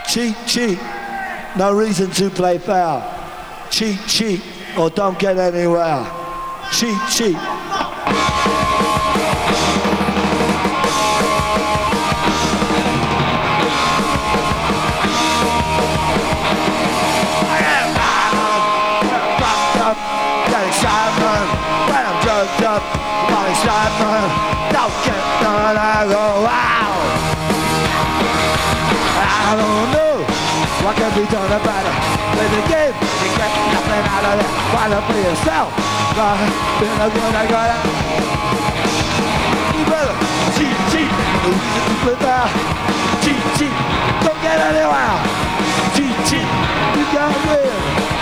Cheat, cheat. No reason to play fair. Cheat, cheat, or don't get anywhere. Cheat, cheat. Up, my excitement, don't get done, I go wow. I don't know what can be done about it. Play the game, you get nothing out of it. Why not play yourself? Been a good, I got it. You better cheat, cheat, the reason to play fair. Cheat, cheat, don't get anywhere. Cheat, cheat, you gotta win.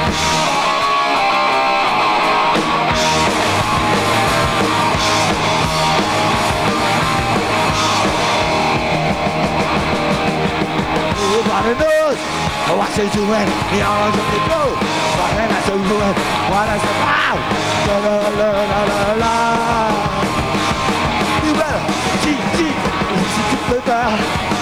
Nobody knows what they're doing. The arms of the go. But then I so good. What I said, wow. La la la la la la. You better cheat, cheat.